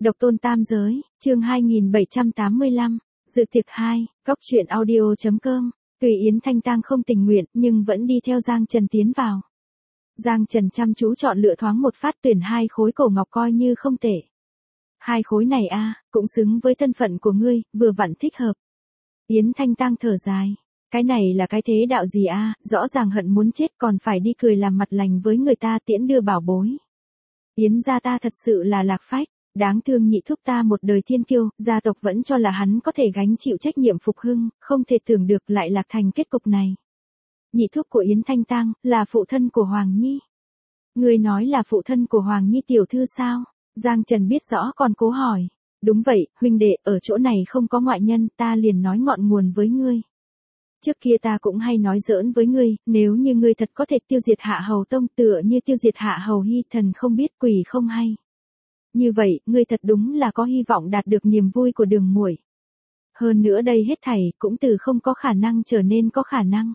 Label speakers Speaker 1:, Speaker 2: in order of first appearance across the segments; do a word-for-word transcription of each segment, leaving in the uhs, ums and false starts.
Speaker 1: Độc tôn tam giới, chương hai nghìn bảy trăm tám mươi lăm, dự tiệc hai, góc truyện audio chấm com, tùy Yến Thanh Tang không tình nguyện nhưng vẫn đi theo Giang Trần tiến vào. Giang Trần chăm chú chọn lựa thoáng một phát tuyển hai khối cổ ngọc coi như không tệ. Hai khối này a, cũng xứng với thân phận của ngươi, vừa vặn thích hợp. Yến Thanh Tang thở dài, cái này là cái thế đạo gì a, rõ ràng hận muốn chết còn phải đi cười làm mặt lành với người ta tiễn đưa bảo bối. Yến gia ta thật sự là lạc phách. Đáng thương nhị thúc ta một đời thiên kiêu, gia tộc vẫn cho là hắn có thể gánh chịu trách nhiệm phục hưng, không thể tưởng được lại lạc thành kết cục này. Nhị thúc của Yến Thanh Tang, là phụ thân của Hoàng Nhi. Người nói là phụ thân của Hoàng Nhi tiểu thư sao? Giang Trần biết rõ còn cố hỏi. Đúng vậy, huynh đệ, ở chỗ này không có ngoại nhân, ta liền nói ngọn nguồn với ngươi. Trước kia ta cũng hay nói giỡn với ngươi, nếu như ngươi thật có thể tiêu diệt Hạ Hầu Tông tựa như tiêu diệt Hạ Hầu Hy, thần không biết quỷ không hay. Như vậy, ngươi thật đúng là có hy vọng đạt được niềm vui của Đường muội. Hơn nữa đây hết thảy cũng từ không có khả năng trở nên có khả năng.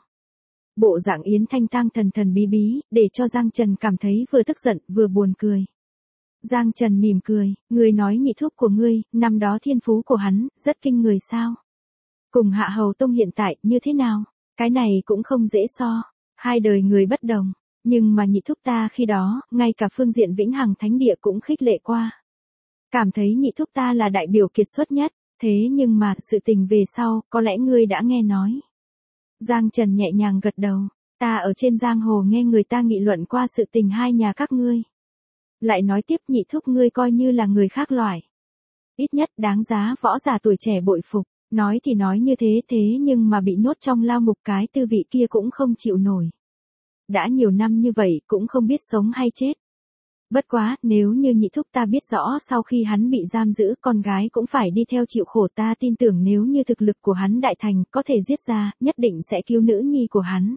Speaker 1: Bộ dạng Yến Thanh Tang thần thần bí bí, để cho Giang Trần cảm thấy vừa tức giận vừa buồn cười. Giang Trần mỉm cười, ngươi nói nhị thúc của ngươi, năm đó thiên phú của hắn, rất kinh người sao? Cùng Hạ Hầu Tông hiện tại, như thế nào? Cái này cũng không dễ so, hai đời người bất đồng. Nhưng mà nhị thúc ta khi đó, ngay cả phương diện vĩnh hằng thánh địa cũng khích lệ qua. Cảm thấy nhị thúc ta là đại biểu kiệt xuất nhất, thế nhưng mà sự tình về sau, có lẽ ngươi đã nghe nói. Giang Trần nhẹ nhàng gật đầu, ta ở trên giang hồ nghe người ta nghị luận qua sự tình hai nhà các ngươi. Lại nói tiếp nhị thúc ngươi coi như là người khác loại. Ít nhất đáng giá võ giả tuổi trẻ bội phục, nói thì nói như thế thế nhưng mà bị nhốt trong lao ngục cái tư vị kia cũng không chịu nổi. Đã nhiều năm như vậy cũng không biết sống hay chết. Bất quá, nếu như nhị thúc ta biết rõ sau khi hắn bị giam giữ con gái cũng phải đi theo chịu khổ, ta tin tưởng nếu như thực lực của hắn đại thành có thể giết ra, nhất định sẽ cứu nữ nhi của hắn.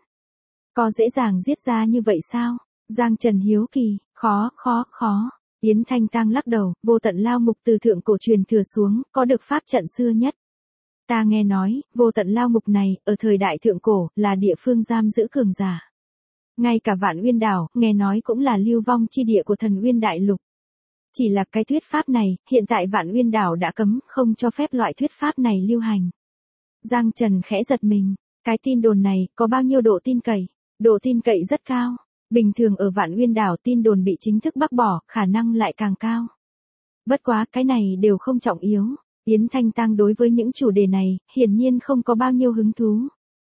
Speaker 1: Có dễ dàng giết ra như vậy sao? Giang Trần hiếu kỳ, khó, khó, khó. Yến Thanh Tang lắc đầu, vô tận lao ngục từ thượng cổ truyền thừa xuống, có được pháp trận xưa nhất. Ta nghe nói, vô tận lao ngục này, ở thời đại thượng cổ, là địa phương giam giữ cường giả. Ngay cả Vạn Uyên Đảo, nghe nói cũng là lưu vong chi địa của Thần Uyên Đại Lục. Chỉ là cái thuyết pháp này, hiện tại Vạn Uyên Đảo đã cấm, không cho phép loại thuyết pháp này lưu hành. Giang Trần khẽ giật mình, cái tin đồn này, có bao nhiêu độ tin cậy? Độ tin cậy rất cao. Bình thường ở Vạn Uyên Đảo tin đồn bị chính thức bác bỏ, khả năng lại càng cao. Bất quá, cái này đều không trọng yếu. Yến Thanh Tang đối với những chủ đề này, hiển nhiên không có bao nhiêu hứng thú.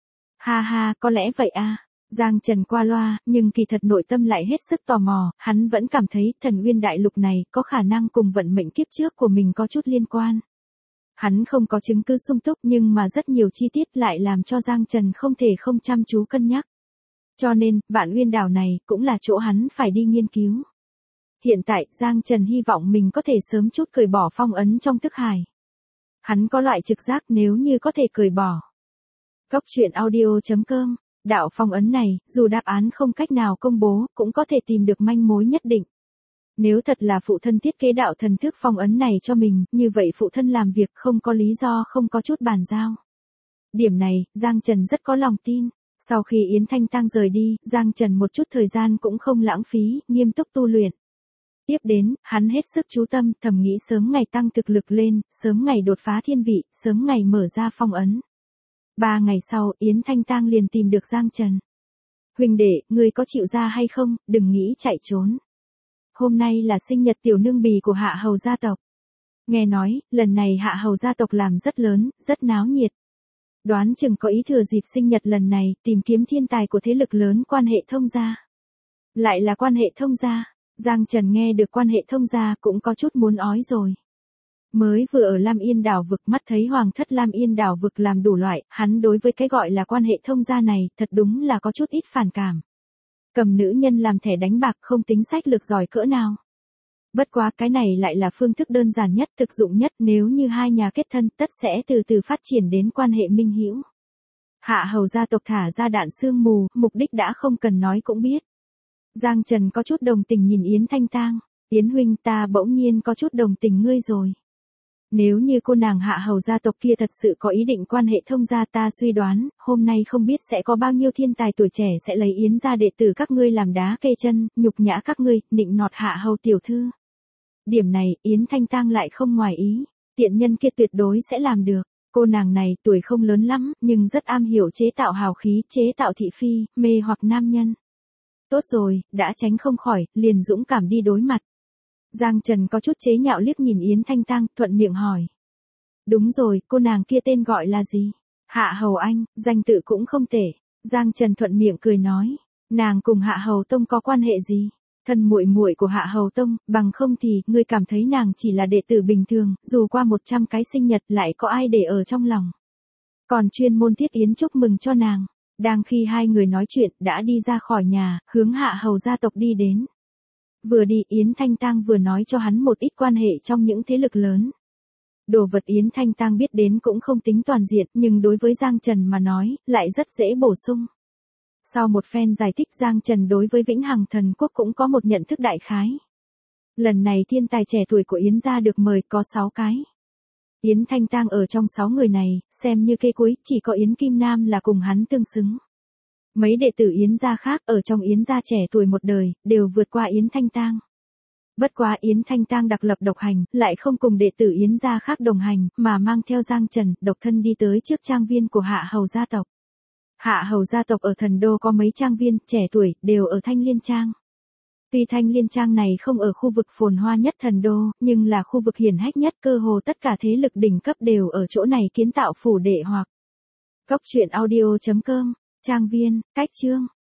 Speaker 1: Ha ha, có lẽ vậy à. Giang Trần qua loa, nhưng kỳ thật nội tâm lại hết sức tò mò, hắn vẫn cảm thấy Thần Uyên Đại Lục này có khả năng cùng vận mệnh kiếp trước của mình có chút liên quan. Hắn không có chứng cứ sung túc nhưng mà rất nhiều chi tiết lại làm cho Giang Trần không thể không chăm chú cân nhắc. Cho nên, Vạn Uyên Đảo này cũng là chỗ hắn phải đi nghiên cứu. Hiện tại, Giang Trần hy vọng mình có thể sớm chút cởi bỏ phong ấn trong thức hải. Hắn có loại trực giác nếu như có thể cởi bỏ. Góc truyện audio chấm com. Đạo phong ấn này, dù đáp án không cách nào công bố, cũng có thể tìm được manh mối nhất định. Nếu thật là phụ thân thiết kế đạo thần thức phong ấn này cho mình, như vậy phụ thân làm việc không có lý do không có chút bàn giao. Điểm này, Giang Trần rất có lòng tin. Sau khi Yến Thanh Tang rời đi, Giang Trần một chút thời gian cũng không lãng phí, nghiêm túc tu luyện. Tiếp đến, hắn hết sức chú tâm, thầm nghĩ sớm ngày tăng thực lực lên, sớm ngày đột phá thiên vị, sớm ngày mở ra phong ấn. Ba ngày sau, Yến Thanh Tang liền tìm được Giang Trần. Huynh đệ, ngươi có chịu ra hay không, đừng nghĩ chạy trốn. Hôm nay là sinh nhật tiểu nương bì của Hạ Hầu gia tộc. Nghe nói, lần này Hạ Hầu gia tộc làm rất lớn, rất náo nhiệt. Đoán chừng có ý thừa dịp sinh nhật lần này, tìm kiếm thiên tài của thế lực lớn quan hệ thông gia. Lại là quan hệ thông gia, Giang Trần nghe được quan hệ thông gia cũng có chút muốn ói rồi. Mới vừa ở Lam Yên Đảo vực mắt thấy hoàng thất Lam Yên Đảo vực làm đủ loại, hắn đối với cái gọi là quan hệ thông gia này, thật đúng là có chút ít phản cảm. Cầm nữ nhân làm thẻ đánh bạc không tính sách lược giỏi cỡ nào. Bất quá cái này lại là phương thức đơn giản nhất, thực dụng nhất, nếu như hai nhà kết thân, tất sẽ từ từ phát triển đến quan hệ minh hữu. Hạ Hầu gia tộc thả ra đạn sương mù, mục đích đã không cần nói cũng biết. Giang Trần có chút đồng tình nhìn Yến Thanh Tang, Yến huynh ta bỗng nhiên có chút đồng tình ngươi rồi. Nếu như cô nàng Hạ Hầu gia tộc kia thật sự có ý định quan hệ thông gia, ta suy đoán, hôm nay không biết sẽ có bao nhiêu thiên tài tuổi trẻ sẽ lấy Yến gia đệ tử các ngươi làm đá kê chân, nhục nhã các ngươi, nịnh nọt Hạ Hầu tiểu thư. Điểm này, Yến Thanh Tang lại không ngoài ý. Tiện nhân kia tuyệt đối sẽ làm được. Cô nàng này tuổi không lớn lắm, nhưng rất am hiểu chế tạo hào khí, chế tạo thị phi, mê hoặc nam nhân. Tốt rồi, đã tránh không khỏi, liền dũng cảm đi đối mặt. Giang Trần có chút chế nhạo liếc nhìn Yến Thanh Tang, thuận miệng hỏi. Đúng rồi, cô nàng kia tên gọi là gì? Hạ Hầu Anh, danh tự cũng không tệ. Giang Trần thuận miệng cười nói. Nàng cùng Hạ Hầu Tông có quan hệ gì? Thân muội muội của Hạ Hầu Tông, bằng không thì, ngươi cảm thấy nàng chỉ là đệ tử bình thường, dù qua một trăm cái sinh nhật lại có ai để ở trong lòng. Còn chuyên môn thiết yến chúc mừng cho nàng. Đang khi hai người nói chuyện, đã đi ra khỏi nhà, hướng Hạ Hầu gia tộc đi đến. Vừa đi Yến Thanh Tang vừa nói cho hắn một ít quan hệ trong những thế lực lớn. Đồ vật Yến Thanh Tang biết đến cũng không tính toàn diện, nhưng đối với Giang Trần mà nói, lại rất dễ bổ sung. Sau một phen giải thích Giang Trần đối với Vĩnh Hằng Thần Quốc cũng có một nhận thức đại khái. Lần này thiên tài trẻ tuổi của Yến gia được mời có sáu cái. Yến Thanh Tang ở trong sáu người này, xem như cây cuối, chỉ có Yến Kim Nam là cùng hắn tương xứng. Mấy đệ tử Yến gia khác ở trong Yến gia trẻ tuổi một đời, đều vượt qua Yến Thanh Tang. Bất quá Yến Thanh Tang đặc lập độc hành, lại không cùng đệ tử Yến gia khác đồng hành, mà mang theo Giang Trần, độc thân đi tới trước trang viên của Hạ Hầu gia tộc. Hạ Hầu gia tộc ở Thần Đô có mấy trang viên, trẻ tuổi, đều ở Thanh Liên Trang. Tuy Thanh Liên Trang này không ở khu vực phồn hoa nhất Thần Đô, nhưng là khu vực hiển hách nhất, cơ hồ tất cả thế lực đỉnh cấp đều ở chỗ này kiến tạo phủ đệ hoặc. Cốc truyện audio chấm com, trang viên, cách chương.